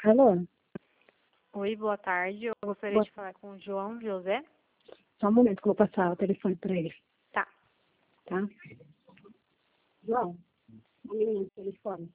Alô? Oi, boa tarde. Eu gostaria de falar com o João José. Só um momento que eu vou passar o telefone para ele. Tá. Tá? João, um minuto, telefone.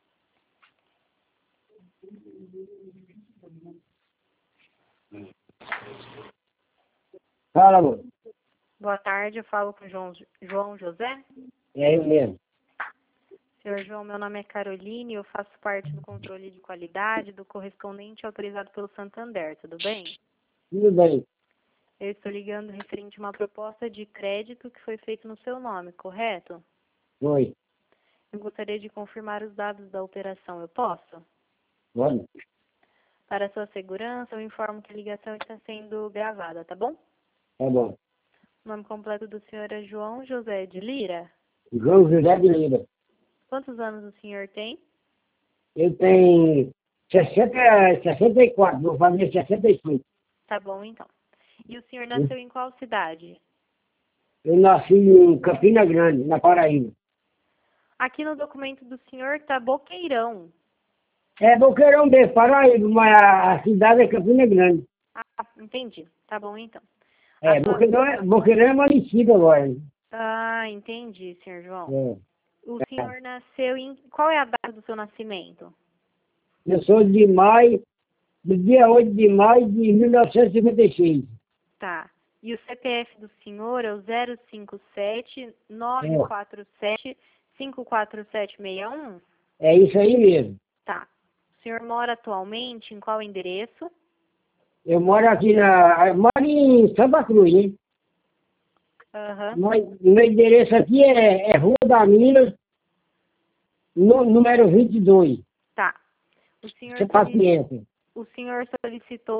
Fala, amor. Boa tarde, eu falo com o João José. É eu mesmo. Senhor João, meu nome é Caroline, eu faço parte do controle de qualidade do correspondente autorizado pelo Santander, tudo bem? Tudo bem. Eu estou ligando referente a uma proposta de crédito que foi feita no seu nome, correto? Foi. Eu gostaria de confirmar os dados da operação, eu posso? Pode? Para sua segurança, eu informo que a ligação está sendo gravada, tá bom? Tá bom. O nome completo do senhor é João José de Lira. João José de Lira. Quantos anos o senhor tem? Eu tenho 64, vou fazer 65. Tá bom, então. E o senhor nasceu em qual cidade? Eu nasci em Campina Grande, na Paraíba. Aqui no documento do senhor tá Boqueirão. É Boqueirão mesmo, Paraíba, mas a cidade é Campina Grande. Ah, entendi. Tá bom, então. É, Boqueirão é município agora. Ah, entendi, senhor João. É. O senhor nasceu em... Qual é a data do seu nascimento? Eu sou de maio, do dia 8 de maio de 1956. Tá. E o CPF do senhor é o 057-947-54761? É isso aí mesmo. Tá. O senhor mora atualmente em qual endereço? Eu moro aqui eu moro em Santa Cruz, hein? Aham. Meu endereço aqui é Rua da Minas, número 22. Tá. O senhor, Você paciência. o senhor solicitou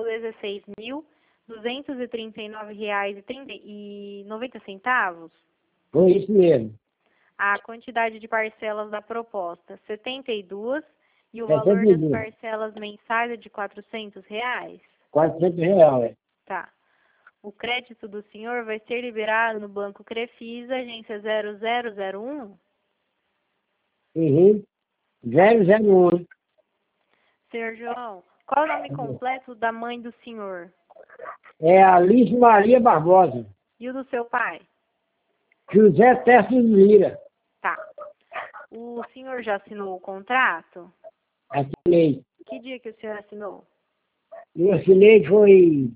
R$ 16.239,90. Foi isso mesmo. A quantidade de parcelas da proposta, 72, e o É valor das 72. parcelas mensais é de R$ 400? R$ 400. Tá. O crédito do senhor vai ser liberado no Banco Crefisa, agência 0001. Uhum. 001. Senhor João, qual é o nome completo da mãe do senhor? É Alice Maria Barbosa. E o do seu pai? José Teste de Lira. Tá. O senhor já assinou o contrato? Assinei. Que dia que o senhor assinou? Eu assinei foi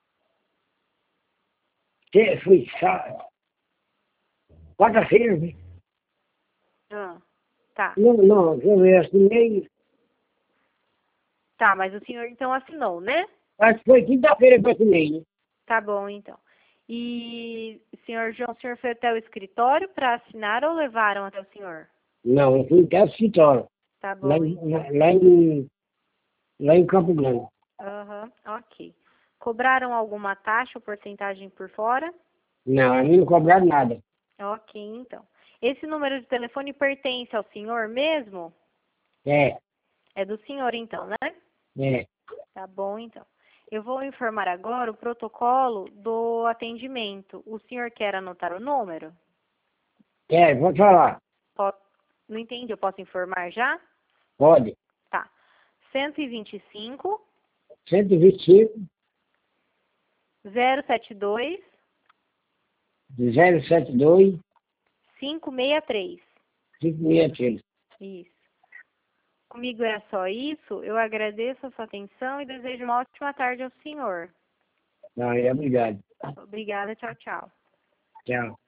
quarta-feira, né? Ah, tá. Não, eu assinei, Tá, mas o senhor então assinou, né? acho que foi quinta-feira que eu assinei, né? Tá bom, então. E, senhor João, o senhor foi até o escritório para assinar ou levaram até o senhor? Não, eu fui até o escritório, Tá lá bom, em, então. lá em Campo Grande. Aham, ok. Cobraram alguma taxa ou porcentagem por fora? Não, a mim não cobraram nada. Ok, então. Esse número de telefone pertence ao senhor mesmo? É, É do senhor, então, né? é. Tá bom, então. Eu vou informar agora o protocolo do atendimento. O senhor quer anotar o número? Pode falar. Não entendi, eu posso informar já? Pode. Tá. 125 125, 072 072, 563. 563. Isso. Comigo é só isso. Eu agradeço a sua atenção e desejo uma ótima tarde ao senhor. Não, obrigado. Obrigada, tchau, tchau. Tchau.